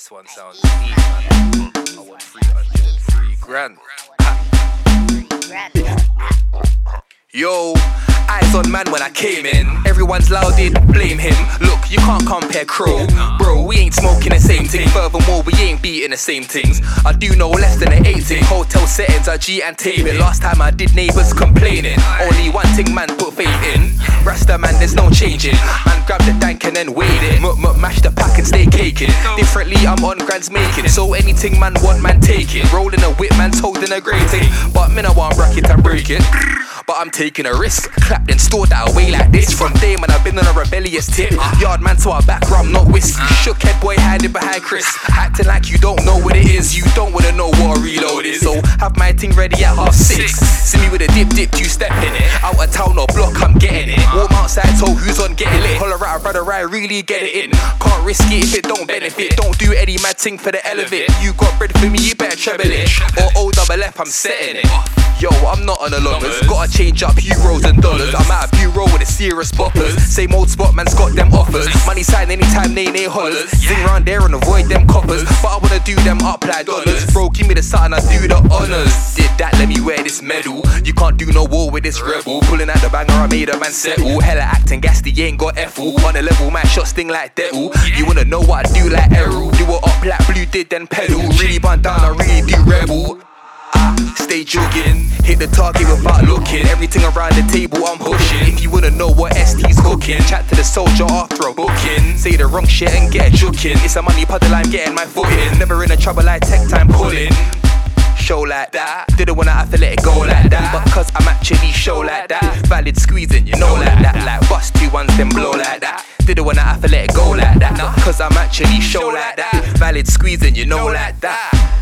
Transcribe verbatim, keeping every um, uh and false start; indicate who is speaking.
Speaker 1: This one sounds neat, man. I want three hundred three grand. Yo, eyes on man when I came in. Everyone's loud, they blame him. Look, you can't compare Crow. Bro, we ain't smoking the same thing. Furthermore, we ain't beating the same things. I do no less than an eighteen. Hotel settings, I G and tape it. Last time I did, neighbours complaining. Only one thing man put faith in. Rasta man, there's no changing. Man grab the dank and then wait it. Muck muck mash the pack and stay caking. Differently, I'm on grands making. So anything man want, man take it. Rolling a whip, man's holding a grating. But me no want bracket and break it. But I'm taking a risk. Clapped and stored that away like this. From day man, I've been on a rebellious tip. Yard man to our back rum, not whiskey. Shook head boy hiding behind Chris. Acting like you don't know what it is. You don't wanna know what a reload is. So have my thing ready at half six. See me with a dip dip, you step in it. Out of town or block, I'm getting it. Warm outside, so who's on getting lit? Holler at a brother, I really get it in. Can't risk it if it don't benefit. Don't do any mad thing for the elevate. You got bread for me, you better treble it. Or O double F, I'm setting it. Yo, I'm not on the longers. Gotta change up euros and dollars. I'm at a bureau with a serious boppers. Same old spot, man's got them offers. Money sign anytime, nay, nay, hollers. Zing round there and avoid them coppers. But I wanna do them up like dollars. Bro, give me the sign, I do the honors. Did that, let me wear this medal. You can't do no war with this rebel. Pulling out the banger, I made a man settle. Hella acting gassy, ain't got F-ul. On the level, my shot sting like devil. You wanna know what I do like Errol. Do it up like blue did, then pedal. Really bun down, I really do rebel. I stay jogging, hit the target without looking. Everything around the table I'm pushing. If you wanna know what S T's cooking, chat to the soldier after a booking. Say the wrong shit and get juking. It's a money puddle, I'm getting my foot in. Never in a trouble like tech time pulling. Show like that, didn't wanna have to let it go like that. But cause I'm actually show like that. Valid squeezing, you know like that. Like bust two ones then blow like that. Didn't wanna have to let it go like that. Cause I'm actually show like that. Valid squeezing, you know like that.